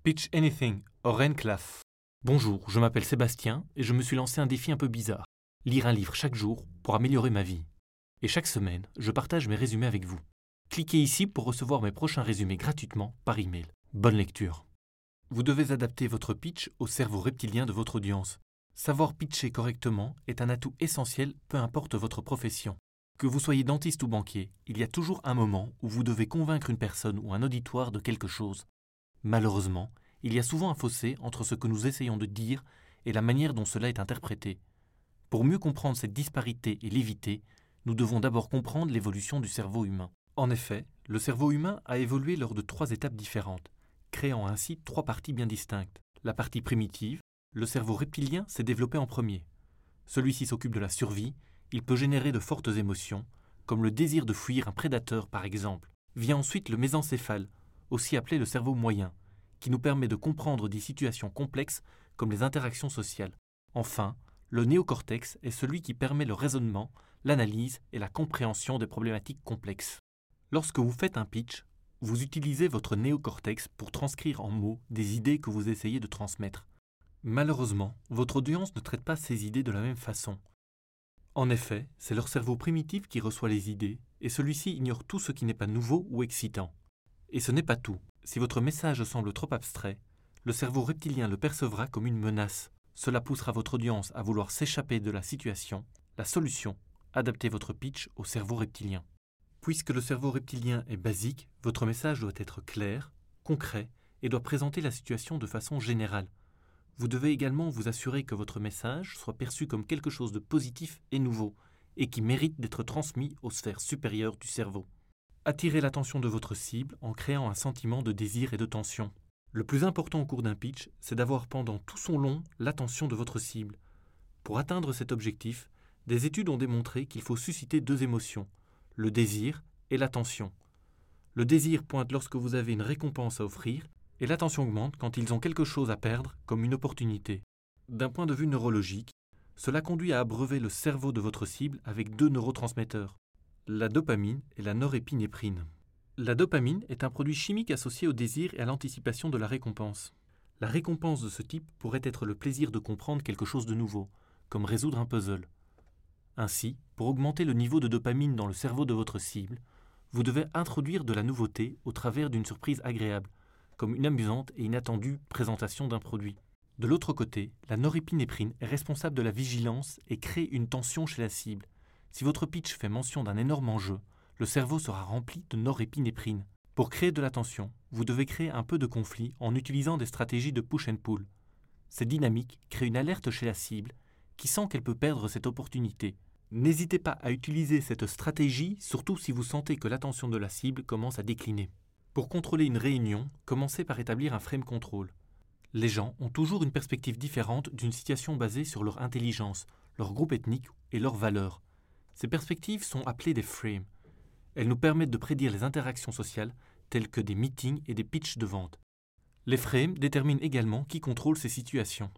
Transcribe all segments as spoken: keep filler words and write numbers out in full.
Pitch Anything, Oren Claff. Bonjour, je m'appelle Sébastien et je me suis lancé un défi un peu bizarre. Lire un livre chaque jour pour améliorer ma vie. Et chaque semaine, je partage mes résumés avec vous. Cliquez ici pour recevoir mes prochains résumés gratuitement par email. Bonne lecture. Vous devez adapter votre pitch au cerveau reptilien de votre audience. Savoir pitcher correctement est un atout essentiel, peu importe votre profession. Que vous soyez dentiste ou banquier, il y a toujours un moment où vous devez convaincre une personne ou un auditoire de quelque chose. Malheureusement, il y a souvent un fossé entre ce que nous essayons de dire et la manière dont cela est interprété. Pour mieux comprendre cette disparité et l'éviter, nous devons d'abord comprendre l'évolution du cerveau humain. En effet, le cerveau humain a évolué lors de trois étapes différentes, créant ainsi trois parties bien distinctes. La partie primitive, le cerveau reptilien s'est développé en premier. Celui-ci s'occupe de la survie, il peut générer de fortes émotions, comme le désir de fuir un prédateur par exemple. Vient ensuite le mésencéphale, aussi appelé le cerveau moyen, qui nous permet de comprendre des situations complexes comme les interactions sociales. Enfin, le néocortex est celui qui permet le raisonnement, l'analyse et la compréhension des problématiques complexes. Lorsque vous faites un pitch, vous utilisez votre néocortex pour transcrire en mots des idées que vous essayez de transmettre. Malheureusement, votre audience ne traite pas ces idées de la même façon. En effet, c'est leur cerveau primitif qui reçoit les idées, et celui-ci ignore tout ce qui n'est pas nouveau ou excitant. Et ce n'est pas tout. Si votre message semble trop abstrait, le cerveau reptilien le percevra comme une menace. Cela poussera votre audience à vouloir s'échapper de la situation. La solution, adaptez votre pitch au cerveau reptilien. Puisque le cerveau reptilien est basique, votre message doit être clair, concret et doit présenter la situation de façon générale. Vous devez également vous assurer que votre message soit perçu comme quelque chose de positif et nouveau, et qui mérite d'être transmis aux sphères supérieures du cerveau. Attirez l'attention de votre cible en créant un sentiment de désir et de tension. Le plus important au cours d'un pitch, c'est d'avoir pendant tout son long l'attention de votre cible. Pour atteindre cet objectif, des études ont démontré qu'il faut susciter deux émotions, le désir et l'attention. Le désir pointe lorsque vous avez une récompense à offrir, et l'attention augmente quand ils ont quelque chose à perdre, comme une opportunité. D'un point de vue neurologique, cela conduit à abreuver le cerveau de votre cible avec deux neurotransmetteurs, la dopamine et la norépinéphrine. La dopamine est un produit chimique associé au désir et à l'anticipation de la récompense. La récompense de ce type pourrait être le plaisir de comprendre quelque chose de nouveau, comme résoudre un puzzle. Ainsi, pour augmenter le niveau de dopamine dans le cerveau de votre cible, vous devez introduire de la nouveauté au travers d'une surprise agréable, comme une amusante et inattendue présentation d'un produit. De l'autre côté, la norépinéphrine est responsable de la vigilance et crée une tension chez la cible. Si votre pitch fait mention d'un énorme enjeu, le cerveau sera rempli de norépinéphrine. Pour créer de la tension, vous devez créer un peu de conflit en utilisant des stratégies de push and pull. Cette dynamique crée une alerte chez la cible qui sent qu'elle peut perdre cette opportunité. N'hésitez pas à utiliser cette stratégie, surtout si vous sentez que l'attention de la cible commence à décliner. Pour contrôler une réunion, commencez par établir un frame control. Les gens ont toujours une perspective différente d'une situation basée sur leur intelligence, leur groupe ethnique et leurs valeurs. Ces perspectives sont appelées des frames. Elles nous permettent de prédire les interactions sociales telles que des meetings et des pitchs de vente. Les frames déterminent également qui contrôle ces situations.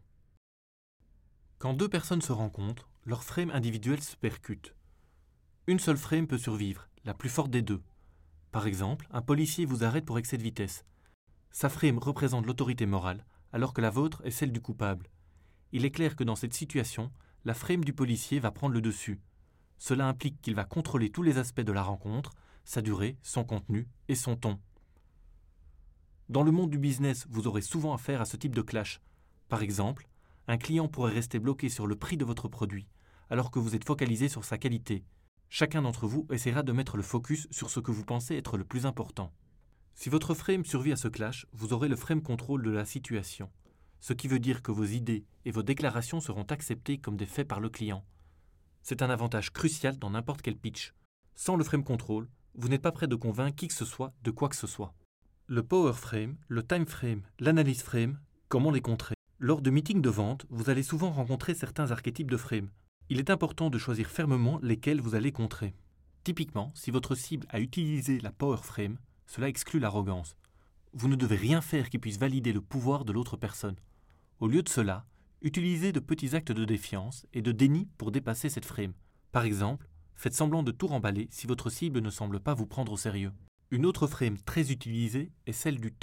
Quand deux personnes se rencontrent, leurs frames individuels se percutent. Une seule frame peut survivre, la plus forte des deux. Par exemple, un policier vous arrête pour excès de vitesse. Sa frame représente l'autorité morale, alors que la vôtre est celle du coupable. Il est clair que dans cette situation, la frame du policier va prendre le dessus. Cela implique qu'il va contrôler tous les aspects de la rencontre, sa durée, son contenu et son ton. Dans le monde du business, vous aurez souvent affaire à ce type de clash. Par exemple, un client pourrait rester bloqué sur le prix de votre produit, alors que vous êtes focalisé sur sa qualité. Chacun d'entre vous essaiera de mettre le focus sur ce que vous pensez être le plus important. Si votre frame survit à ce clash, vous aurez le frame control de la situation, ce qui veut dire que vos idées et vos déclarations seront acceptées comme des faits par le client. C'est un avantage crucial dans n'importe quel pitch. Sans le frame control, vous n'êtes pas prêt de convaincre qui que ce soit de quoi que ce soit. Le power frame, le time frame, l'analyse frame, comment les contrer? Lors de meetings de vente, vous allez souvent rencontrer certains archétypes de frame. Il est important de choisir fermement lesquels vous allez contrer. Typiquement, si votre cible a utilisé la power frame, cela exclut l'arrogance. Vous ne devez rien faire qui puisse valider le pouvoir de l'autre personne. Au lieu de cela, utilisez de petits actes de défiance et de déni pour dépasser cette frame. Par exemple, faites semblant de tout remballer si votre cible ne semble pas vous prendre au sérieux. Une autre frame très utilisée est celle du temps.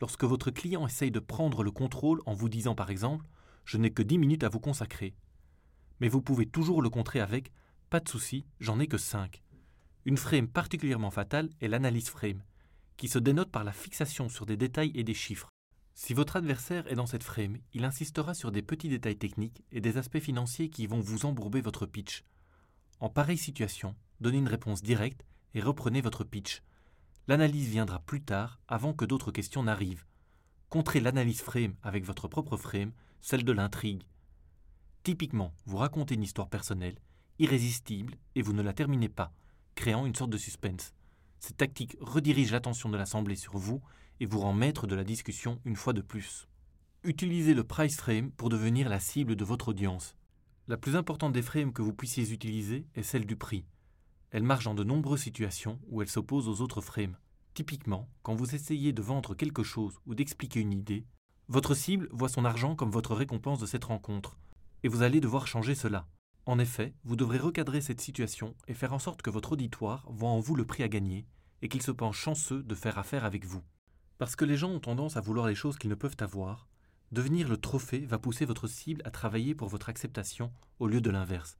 lorsque votre client essaye de prendre le contrôle en vous disant par exemple « Je n'ai que dix minutes à vous consacrer ». Mais vous pouvez toujours le contrer avec « Pas de souci, j'en ai que cinq ». Une frame particulièrement fatale est l'analyse frame, qui se dénote par la fixation sur des détails et des chiffres. Si votre adversaire est dans cette frame, il insistera sur des petits détails techniques et des aspects financiers qui vont vous embourber votre pitch. En pareille situation, donnez une réponse directe et reprenez votre pitch. L'analyse viendra plus tard, avant que d'autres questions n'arrivent. Contrez l'analyse frame avec votre propre frame, celle de l'intrigue. Typiquement, vous racontez une histoire personnelle, irrésistible, et vous ne la terminez pas, créant une sorte de suspense. Cette tactique redirige l'attention de l'assemblée sur vous et vous rend maître de la discussion une fois de plus. Utilisez le price frame pour devenir la cible de votre audience. La plus importante des frames que vous puissiez utiliser est celle du prix. Elle marche dans de nombreuses situations où elle s'oppose aux autres frames. Typiquement, quand vous essayez de vendre quelque chose ou d'expliquer une idée, votre cible voit son argent comme votre récompense de cette rencontre, et vous allez devoir changer cela. En effet, vous devrez recadrer cette situation et faire en sorte que votre auditoire voit en vous le prix à gagner et qu'il se pense chanceux de faire affaire avec vous. Parce que les gens ont tendance à vouloir les choses qu'ils ne peuvent avoir, devenir le trophée va pousser votre cible à travailler pour votre acceptation au lieu de l'inverse.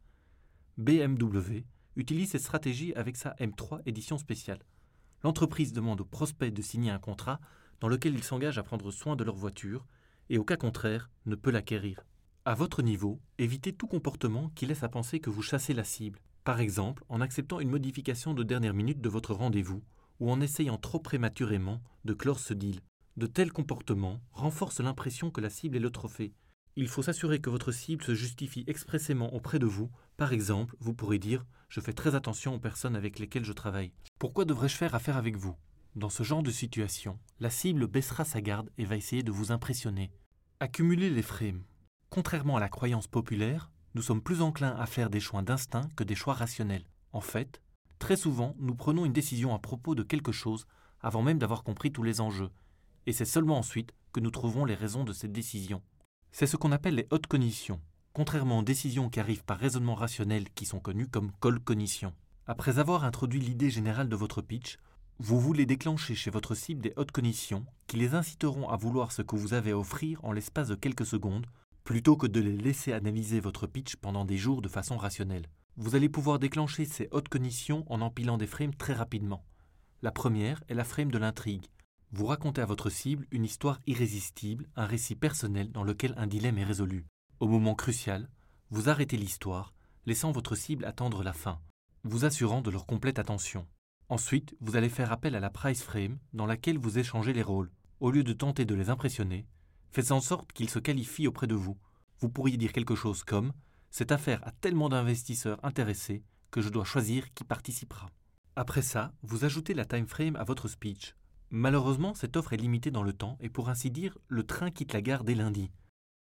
B M W utilise cette stratégie avec sa M trois édition spéciale. L'entreprise demande aux prospects de signer un contrat dans lequel ils s'engagent à prendre soin de leur voiture et au cas contraire ne peut l'acquérir. À votre niveau, évitez tout comportement qui laisse à penser que vous chassez la cible, par exemple en acceptant une modification de dernière minute de votre rendez-vous ou en essayant trop prématurément de clore ce deal. De tels comportements renforcent l'impression que la cible est le trophée. Il faut s'assurer que votre cible se justifie expressément auprès de vous. Par exemple, vous pourrez dire « Je fais très attention aux personnes avec lesquelles je travaille. Pourquoi devrais-je faire affaire avec vous ?» Dans ce genre de situation, la cible baissera sa garde et va essayer de vous impressionner. Accumulez les frames. Contrairement à la croyance populaire, nous sommes plus enclins à faire des choix d'instinct que des choix rationnels. En fait, très souvent, nous prenons une décision à propos de quelque chose avant même d'avoir compris tous les enjeux. Et c'est seulement ensuite que nous trouvons les raisons de cette décision. C'est ce qu'on appelle les hautes cognitions, contrairement aux décisions qui arrivent par raisonnement rationnel qui sont connues comme cold cognition. Après avoir introduit l'idée générale de votre pitch, vous voulez déclencher chez votre cible des hautes cognitions qui les inciteront à vouloir ce que vous avez à offrir en l'espace de quelques secondes, plutôt que de les laisser analyser votre pitch pendant des jours de façon rationnelle. Vous allez pouvoir déclencher ces hautes cognitions en empilant des frames très rapidement. La première est la frame de l'intrigue. Vous racontez à votre cible une histoire irrésistible, un récit personnel dans lequel un dilemme est résolu. Au moment crucial, vous arrêtez l'histoire, laissant votre cible attendre la fin, vous assurant de leur complète attention. Ensuite, vous allez faire appel à la price frame dans laquelle vous échangez les rôles. Au lieu de tenter de les impressionner, faites en sorte qu'ils se qualifient auprès de vous. Vous pourriez dire quelque chose comme « Cette affaire a tellement d'investisseurs intéressés que je dois choisir qui participera ». Après ça, vous ajoutez la time frame à votre speech. Malheureusement, cette offre est limitée dans le temps et pour ainsi dire, le train quitte la gare dès lundi.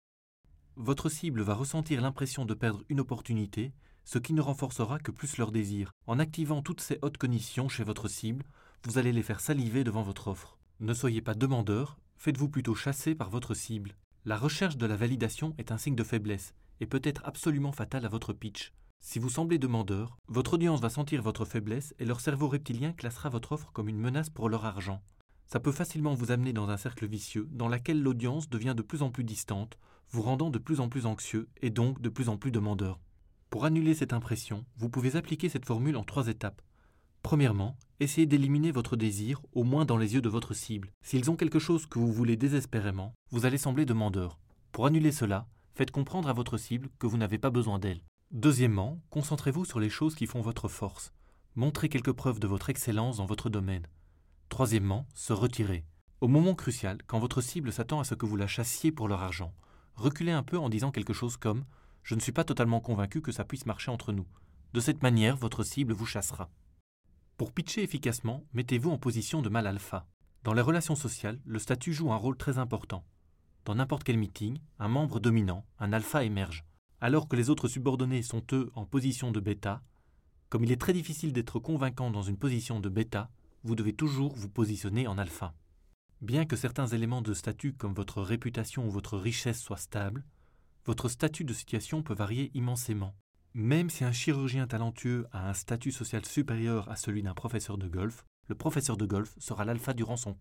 Votre cible va ressentir l'impression de perdre une opportunité, ce qui ne renforcera que plus leur désir. En activant toutes ces hautes cognitions chez votre cible, vous allez les faire saliver devant votre offre. Ne soyez pas demandeur, faites-vous plutôt chasser par votre cible. La recherche de la validation est un signe de faiblesse et peut être absolument fatal à votre pitch. Si vous semblez demandeur, votre audience va sentir votre faiblesse et leur cerveau reptilien classera votre offre comme une menace pour leur argent. Ça peut facilement vous amener dans un cercle vicieux dans lequel l'audience devient de plus en plus distante, vous rendant de plus en plus anxieux et donc de plus en plus demandeur. Pour annuler cette impression, vous pouvez appliquer cette formule en trois étapes. Premièrement, essayez d'éliminer votre désir, au moins dans les yeux de votre cible. S'ils ont quelque chose que vous voulez désespérément, vous allez sembler demandeur. Pour annuler cela, faites comprendre à votre cible que vous n'avez pas besoin d'elle. Deuxièmement, concentrez-vous sur les choses qui font votre force. Montrez quelques preuves de votre excellence dans votre domaine. Troisièmement, se retirer. Au moment crucial, quand votre cible s'attend à ce que vous la chassiez pour leur argent, reculez un peu en disant quelque chose comme « Je ne suis pas totalement convaincu que ça puisse marcher entre nous ». De cette manière, votre cible vous chassera. Pour pitcher efficacement, mettez-vous en position de mâle alpha. Dans les relations sociales, le statut joue un rôle très important. Dans n'importe quel meeting, un membre dominant, un alpha émerge. Alors que les autres subordonnés sont eux en position de bêta, comme il est très difficile d'être convaincant dans une position de bêta, vous devez toujours vous positionner en alpha. Bien que certains éléments de statut comme votre réputation ou votre richesse soient stables, votre statut de situation peut varier immensément. Même si un chirurgien talentueux a un statut social supérieur à celui d'un professeur de golf, le professeur de golf sera l'alpha durant son cours.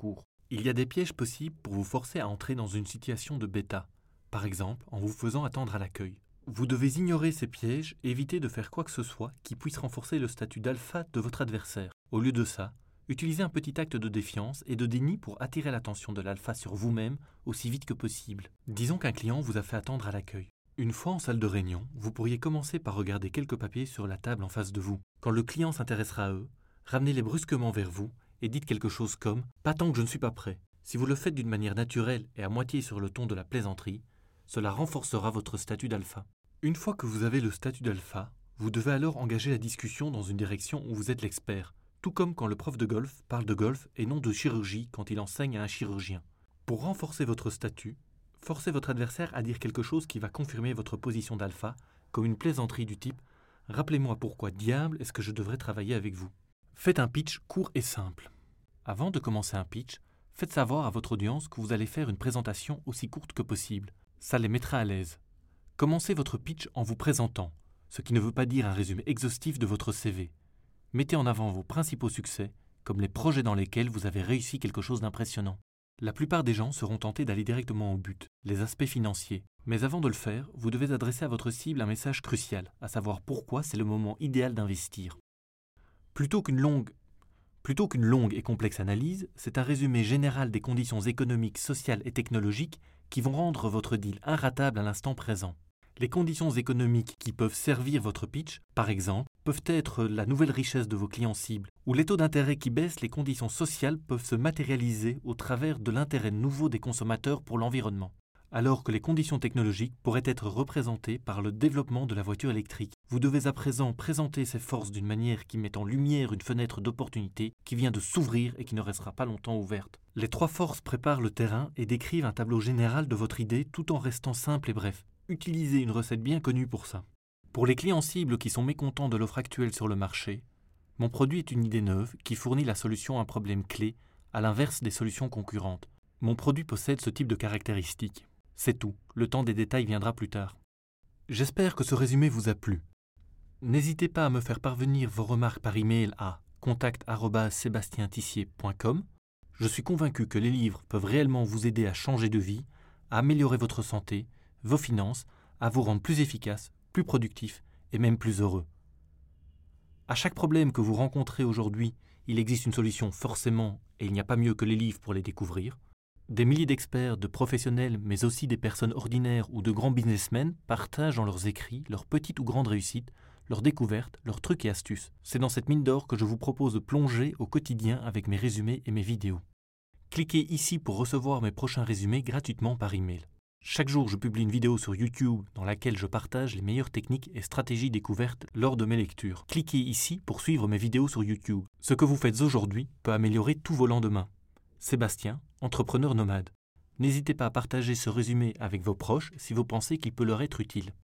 Il y a des pièges possibles pour vous forcer à entrer dans une situation de bêta, par exemple en vous faisant attendre à l'accueil. Vous devez ignorer ces pièges et éviter de faire quoi que ce soit qui puisse renforcer le statut d'alpha de votre adversaire. Au lieu de ça, utilisez un petit acte de défiance et de déni pour attirer l'attention de l'alpha sur vous-même aussi vite que possible. Disons qu'un client vous a fait attendre à l'accueil. Une fois en salle de réunion, vous pourriez commencer par regarder quelques papiers sur la table en face de vous. Quand le client s'intéressera à eux, ramenez-les brusquement vers vous et dites quelque chose comme « Pas tant que je ne suis pas prêt ». Si vous le faites d'une manière naturelle et à moitié sur le ton de la plaisanterie, cela renforcera votre statut d'alpha. Une fois que vous avez le statut d'alpha, vous devez alors engager la discussion dans une direction où vous êtes l'expert, tout comme quand le prof de golf parle de golf et non de chirurgie quand il enseigne à un chirurgien. Pour renforcer votre statut, forcez votre adversaire à dire quelque chose qui va confirmer votre position d'alpha, comme une plaisanterie du type « Rappelez-moi pourquoi diable est-ce que je devrais travailler avec vous ?» Faites un pitch court et simple. Avant de commencer un pitch, faites savoir à votre audience que vous allez faire une présentation aussi courte que possible. Ça les mettra à l'aise. Commencez votre pitch en vous présentant, ce qui ne veut pas dire un résumé exhaustif de votre C V. Mettez en avant vos principaux succès, comme les projets dans lesquels vous avez réussi quelque chose d'impressionnant. La plupart des gens seront tentés d'aller directement au but, les aspects financiers. Mais avant de le faire, vous devez adresser à votre cible un message crucial, à savoir pourquoi c'est le moment idéal d'investir. Plutôt qu'une longue, plutôt qu'une longue et complexe analyse, c'est un résumé général des conditions économiques, sociales et technologiques qui vont rendre votre deal inratable à l'instant présent. Les conditions économiques qui peuvent servir votre pitch, par exemple, peuvent être la nouvelle richesse de vos clients cibles, ou les taux d'intérêt qui baissent. Les conditions sociales peuvent se matérialiser au travers de l'intérêt nouveau des consommateurs pour l'environnement, alors que les conditions technologiques pourraient être représentées par le développement de la voiture électrique. Vous devez à présent présenter ces forces d'une manière qui met en lumière une fenêtre d'opportunité qui vient de s'ouvrir et qui ne restera pas longtemps ouverte. Les trois forces préparent le terrain et décrivent un tableau général de votre idée tout en restant simple et bref. Utilisez une recette bien connue pour ça. Pour les clients cibles qui sont mécontents de l'offre actuelle sur le marché, mon produit est une idée neuve qui fournit la solution à un problème clé, à l'inverse des solutions concurrentes. Mon produit possède ce type de caractéristiques. C'est tout, le temps des détails viendra plus tard. J'espère que ce résumé vous a plu. N'hésitez pas à me faire parvenir vos remarques par email à contact arobase sebastien tissier point com. Je suis convaincu que les livres peuvent réellement vous aider à changer de vie, à améliorer votre santé, vos finances, à vous rendre plus efficace, plus productif et même plus heureux. À chaque problème que vous rencontrez aujourd'hui, il existe une solution forcément et il n'y a pas mieux que les livres pour les découvrir. Des milliers d'experts, de professionnels, mais aussi des personnes ordinaires ou de grands businessmen partagent dans leurs écrits leurs petites ou grandes réussites, leurs découvertes, leurs trucs et astuces. C'est dans cette mine d'or que je vous propose de plonger au quotidien avec mes résumés et mes vidéos. Cliquez ici pour recevoir mes prochains résumés gratuitement par email. Chaque jour, je publie une vidéo sur YouTube dans laquelle je partage les meilleures techniques et stratégies découvertes lors de mes lectures. Cliquez ici pour suivre mes vidéos sur YouTube. Ce que vous faites aujourd'hui peut améliorer tous vos lendemains. Sébastien, entrepreneur nomade. N'hésitez pas à partager ce résumé avec vos proches si vous pensez qu'il peut leur être utile.